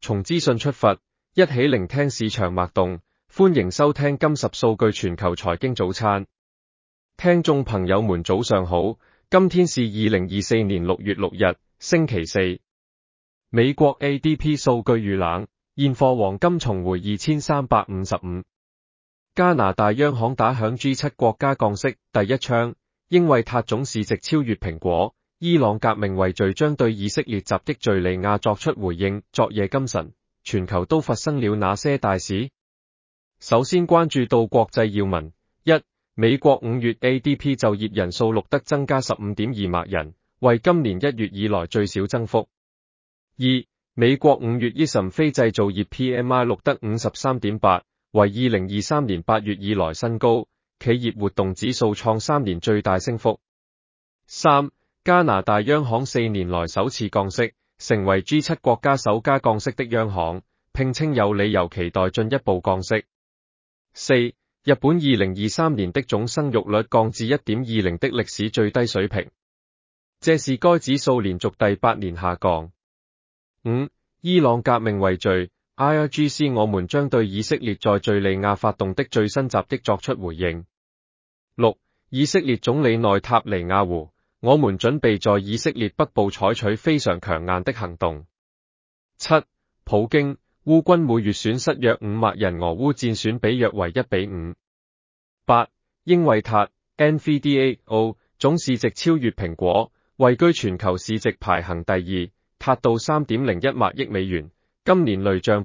從資訊出發，一起聆聽市場脈動。歡迎收聽今10數據全球財經早餐。聽眾朋友們早上好，今天是2024年6月6日，星期四。美國 ADP 數據遇冷，現貨黃金重回2355。加拿大央行打響 G7 國家降息第一槍，英偉達總市值超越蘋果。伊朗革命衛隊將對以色列襲擊敘利亞作出回應。昨夜今晨，全球都發生了哪些大事？首先關注到國際要聞：一、美國5月 ADP 就業人數錄得增加 15.2 萬人，為今年1月以來最小增幅。二、美國5月 ISM 非製造業 PMI 錄得 53.8， 為2023年8月以來新高，企業活動指數創3年最大升幅。三、加拿大央行4年來首次降息，成為 G7 國家首家降息的央行，並稱有理由期待進一步降息。四、日本2023年的總生育率降至 1.20 的歷史最低水平，這是該指數連續第8年下降。五、伊朗革命衛隊 IRGC 我們將對以色列在敘利亞發動的最新襲擊作出回應。六、以色列總理內塔尼亞胡，我們準備在以色列北部採取非常強硬的行動。七、普京，烏軍每月損失約5萬人，俄烏戰損比約為1:5。八、英偉達 NVDAO 總市值超越蘋果，位居全球市值排行第2，達到 3.01 萬億美元，今年累漲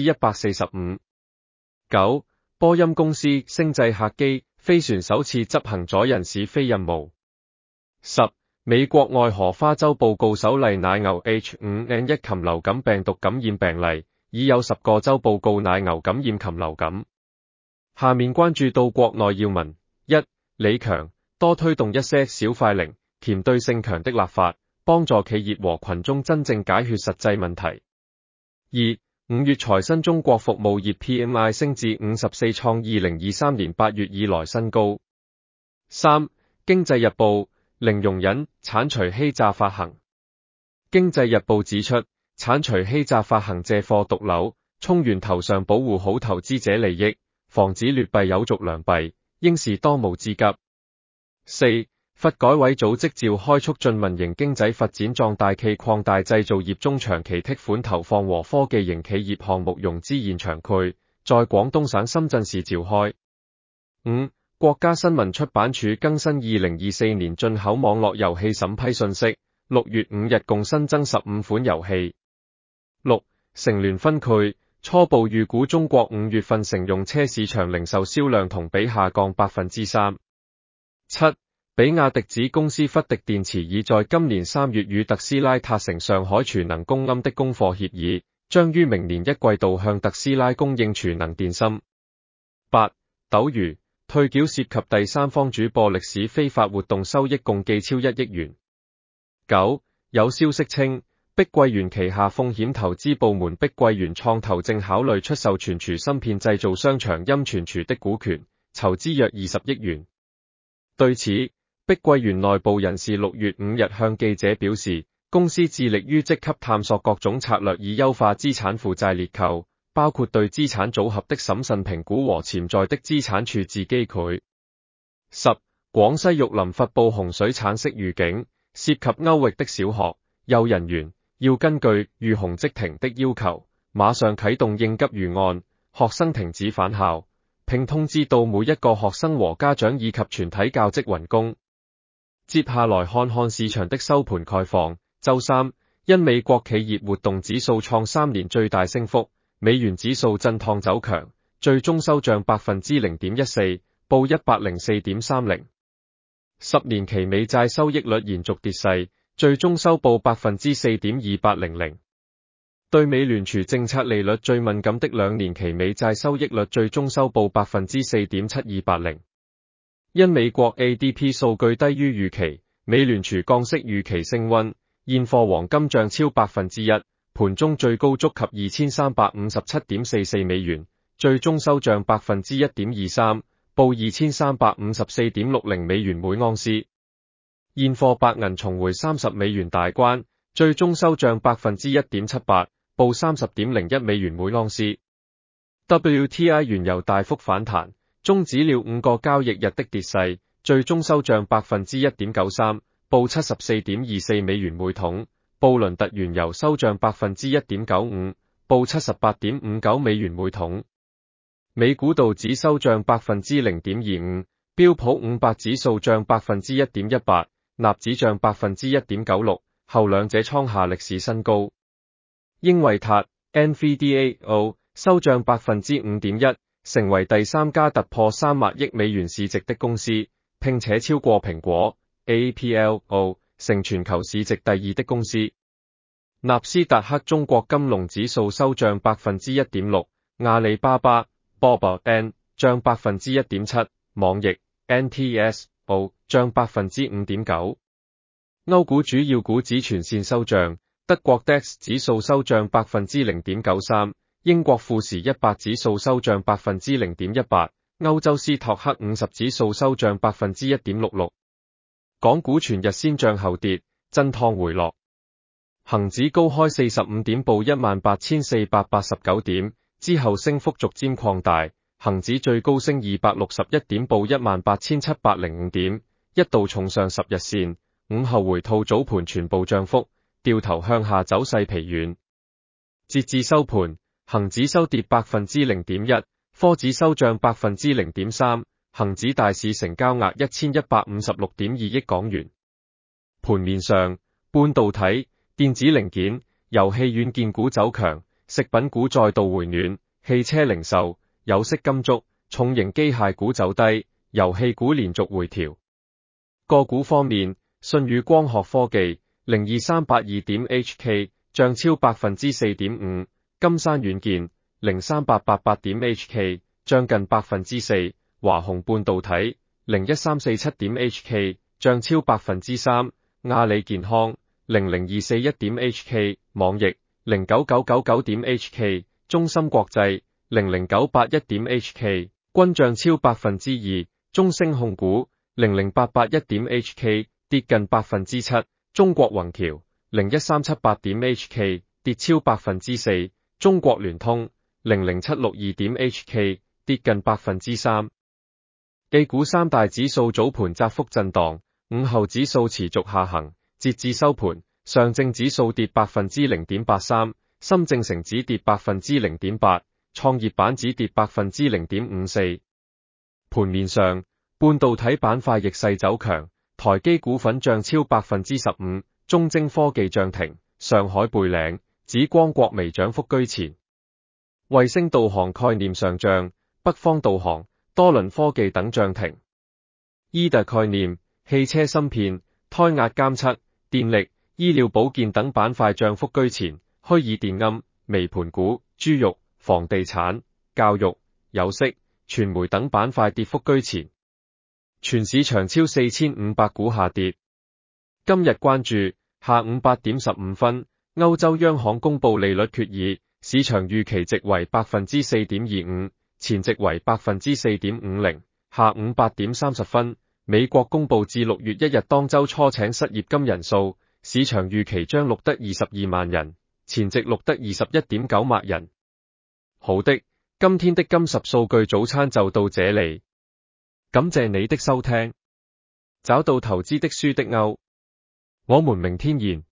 145%。九、波音公司星際客機飛船首次執行咗人試飛任務。十、美國愛荷華州報告首例奶牛 H5N1 禽流感病毒感染病例，已有10個州報告奶牛感染禽流感。下面關注到國內要聞：一、李強多推動一些小塊零、鉗對性強的立法，幫助企業和群眾真正解決實際問題。二、5月財新中國服務業 PMI 升至54，創2023年8月以來新高。三、經濟日報零容忍剷除欺詐發行。經濟日報指出，剷除欺詐發行借貨毒瘤，衝源頭上保護好投資者利益，防止劣幣有續良幣，應是當務之急。四、發改委組織召開促進民營經濟發展壯大暨擴大製造業中長期貸款投放和科技型企業項目融資現場會，在廣東省深圳市召開。五、國家新聞出版署更新2024年進口網絡遊戲審批信息，6月5日共新增15款遊戲。六、乘聯分配初步預估中國5月份乘用車市場零售銷量同比下降 3%。七、比亞迪子公司福迪電池已在今年3月與特斯拉達成上海儲能供應的供貨協議，將於明年1季度向特斯拉供應儲能電芯。八、鬥魚退繳涉及第三方主播歷史非法活動收益共計超1億元。九、有消息稱，碧桂園旗下風險投資部門碧桂園創投正考慮出售存儲芯片製造商長鑫存儲的股權，籌資約20億元。對此，碧桂園內部人士6月5日向記者表示，公司致力於積極探索各種策略以優化資產負債結構，包括對資產組合的審慎評估和潛在的資產處置機會。十、廣西玉林發布洪水橙色預警，涉及歐域的小學、幼兒園要根據遇洪即停的要求，馬上啟動應急預案，學生停止返校，並通知到每一個學生和家長以及全體教職員工。接下來看看市場的收盤概況。周三，因美國企業活動指數創3年最大升幅，美元指數震盪走強，最終收漲 0.14%， 報 104.30。10年期美債收益率延續跌勢，最終收報 4.2800。對美聯儲政策利率最敏感的2年期美債收益率最終收報 4.7280。因美國 ADP 數據低於預期，美聯儲降息預期升溫，現貨黃金漲超 1%， 盤中最高觸及 2357.44 美元，最終收漲 1.23%， 報 2354.60 美元每盎司。現貨白銀重回30美元大關，最終收漲 1.78%， 報 30.01 美元每盎司。WTI 原油大幅反彈，終止了5個交易日的跌勢，最終收漲 1.93%， 報 74.24 美元每桶。布倫特原油收漲 1.95%， 報 78.59 美元每桶。美股道指收漲 0.25%， 標普500指數漲 1.18%， 納指漲 1.96%， 後兩者創下歷史新高。英偉達 NVDAO 收漲 5.1%， 成為第三家突破300億美元市值的公司，並且超過蘋果 APLO 成全球市值第2的公司。納斯達克中國金龍指數收漲 1.6%， 阿里巴巴 BOBN 漲 1.7%， 網易 NTSO 漲 5.9%。歐股主要股指全線收漲，德國 DAX 指數收漲 0.93%， 英國富時100指數收漲 0.18%， 歐洲斯托克50指數收漲 1.66%。港股全日先漲後跌，震盪回落。恒指高開45點報 18,489 點，之後升幅逐漸擴大，恒指最高升261點報 18,705 點，一度衝上10日線，午後回吐早盤全部漲幅，掉頭向下走勢疲軟。截至收盤，恒指收跌 0.1%， 科指收漲 0.3%， 恒指大市成交額 1,156.2 億港元。盤面上，半導體、電子零件、遊戲軟件股走強，食品股再度回暖，汽車零售、有色金屬、重型機械股走低，遊戲股連續回調。個股方面，舜宇光學科技 02382.HK 漲超 4.5%， 金山軟件 03888.HK 漲近 4%， 華虹半導體 01347.HK 漲超 3%， 阿里健康 00241.HK 網易 09999.HK 中芯國際 00981.HK 均漲超 2%， 中升控股 00881.HK 跌近 7%， 中國宏橋 01378.HK 跌超 4%， 中國聯通 00762.HK 跌近 3%。A 股三大指數早盤窄幅震盪，午後指數持續下行，截至收盤，上證指數跌 0.83%， 深證成指跌 0.8%， 創業板指跌 0.54%。盤面上，半導體板塊逆勢走強，台基股份漲超 15%， 中晶科技漲停，上海貝嶺、紫光國微漲幅居前。衛星導航概念上漲，北方導航、多倫科技等漲停。EDA概念、汽車芯片、胎壓監測、電力、醫療保健等板塊漲幅居前，虛擬電音、微盤股、豬肉、房地產、教育、有色、傳媒等板塊跌幅居前。全市場超4500股下跌。今日關注下午8點15分，歐洲央行公布利率決議，市場預期值為 4.25%， 前值為 4.50%。下午8點30分，美國公布至6月1日當周初請失業金人數，市場預期將錄得22萬人，前值錄得 21.9 萬人。好的，今天的金10數據早餐就到這裡。感謝你的收聽，找到投資的書的歐，我們明天見。